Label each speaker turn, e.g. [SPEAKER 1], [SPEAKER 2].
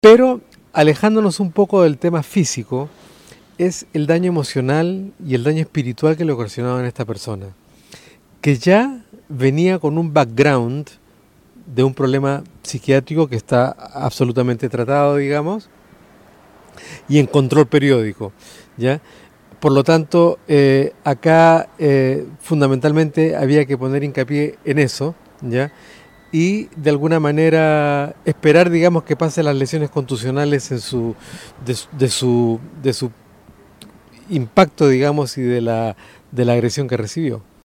[SPEAKER 1] Pero alejándonos un poco del tema físico, es el daño emocional y el daño espiritual que le ocasionaban a esta persona, que ya venía con un background de un problema psiquiátrico que está absolutamente tratado, digamos, y en control periódico, ¿ya? Por lo tanto, acá fundamentalmente había que poner hincapié en eso, ¿ya? Y de alguna manera esperar, digamos, que pasen las lesiones contusionales de su impacto, digamos, y de la agresión que recibió.